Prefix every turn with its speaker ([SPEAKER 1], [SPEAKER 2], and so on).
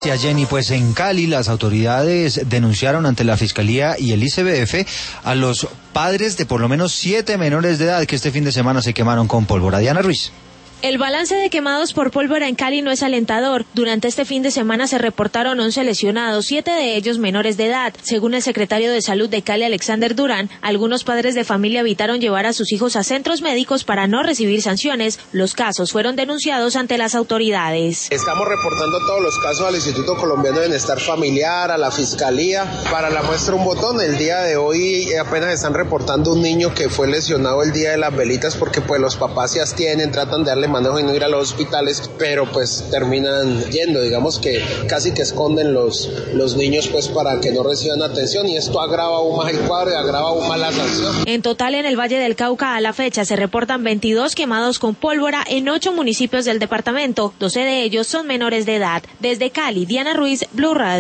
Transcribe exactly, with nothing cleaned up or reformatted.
[SPEAKER 1] Jenny, pues en Cali las autoridades denunciaron ante la Fiscalía y el I C B F a los padres de por lo menos siete menores de edad que este fin de semana se quemaron con pólvora. Diana Ruiz.
[SPEAKER 2] El balance de quemados por pólvora en Cali no es alentador. Durante este fin de semana se reportaron once lesionados, siete de ellos menores de edad. Según el secretario de Salud de Cali, Alexander Durán, algunos padres de familia evitaron llevar a sus hijos a centros médicos para no recibir sanciones. Los casos fueron denunciados ante las autoridades.
[SPEAKER 3] Estamos reportando todos los casos al Instituto Colombiano de Bienestar Familiar, a la Fiscalía. Para la muestra un botón, el día de hoy apenas están reportando un niño que fue lesionado el día de las velitas porque pues los papás se abstienen, tratan de darle manejo y no ir a los hospitales, pero pues terminan yendo, digamos que casi que esconden los, los niños pues para que no reciban atención, y esto agrava aún más el cuadro y agrava aún más la sanción.
[SPEAKER 2] En total, en el Valle del Cauca a la fecha se reportan veintidós quemados con pólvora en ocho municipios del departamento, doce de ellos son menores de edad. Desde Cali, Diana Ruiz, Blue Radio.